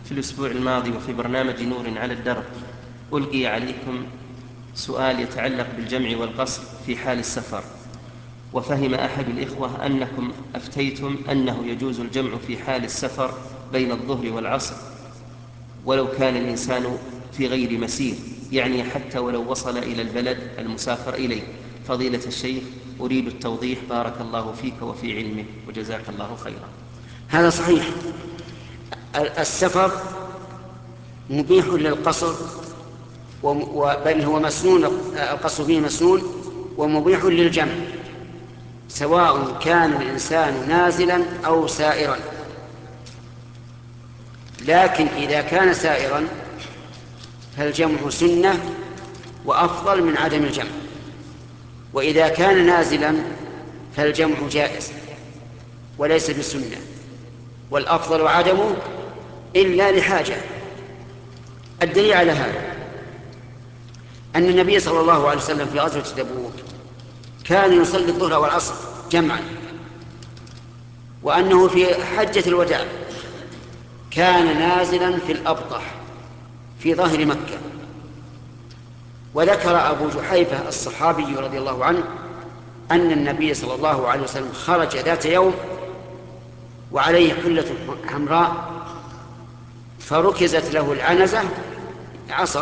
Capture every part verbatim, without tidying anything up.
في الأسبوع الماضي وفي برنامج نور على الدرب ألقي عليكم سؤال يتعلق بالجمع والقصر في حال السفر، وفهم أحد الإخوة أنكم أفتيتم أنه يجوز الجمع في حال السفر بين الظهر والعصر ولو كان الإنسان في غير مسير، يعني حتى ولو وصل إلى البلد المسافر إليه. فضيلة الشيخ، أريد التوضيح بارك الله فيك وفي علمك، وجزاك الله خيرا. هذا صحيح. السفر مبيح للقصر، بل هو مسنون، القصر فيه مسنون ومبيح للجمع، سواء كان الإنسان نازلا أو سائرا. لكن إذا كان سائرا فالجمع سنة وأفضل من عدم الجمع، وإذا كان نازلا فالجمع جائز وليس بسنة، والأفضل عدمه إلا لحاجة. الدليل على هذا أن النبي صلى الله عليه وسلم في غزوة تبوك كان يصلي الظهر والعصر جمعا، وأنه في حجة الوداع كان نازلا في الأبطح في ظهر مكة. وذكر أبو جحيفة الصحابي رضي الله عنه أن النبي صلى الله عليه وسلم خرج ذات يوم وعليه حلة حمراء، فركزت له العنزة عصا،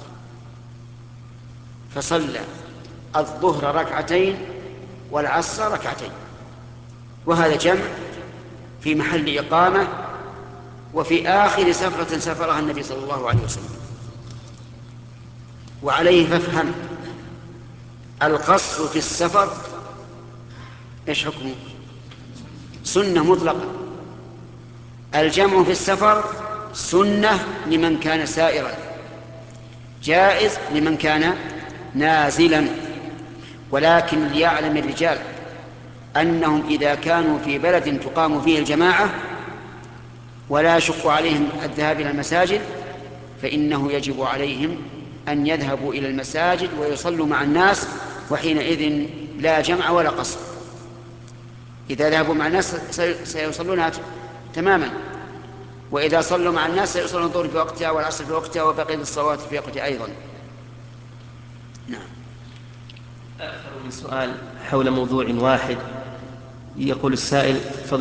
فصلى الظهر ركعتين والعصر ركعتين، وهذا جمع في محل إقامة وفي آخر سفرة سافرها النبي صلى الله عليه وسلم. وعليه فافهم القصر في السفر ايش حكمه؟ سنة مطلقة. الجمع في السفر سنة لمن كان سائرا، جائز لمن كان نازلا. ولكن ليعلم الرجال أنهم إذا كانوا في بلد تقام فيه الجماعة ولا يشق عليهم الذهاب إلى المساجد فإنه يجب عليهم أن يذهبوا إلى المساجد ويصلوا مع الناس، وحينئذ لا جمع ولا قصر. إذا ذهبوا مع الناس سيصلونها تماما، وإذا صلوا مع الناس سيصلون الظهر في وقتها والعصر في وقتها وبقية الصلوات في وقتها أيضا. نعم. أكثر من سؤال حول موضوع واحد. يقول السائل: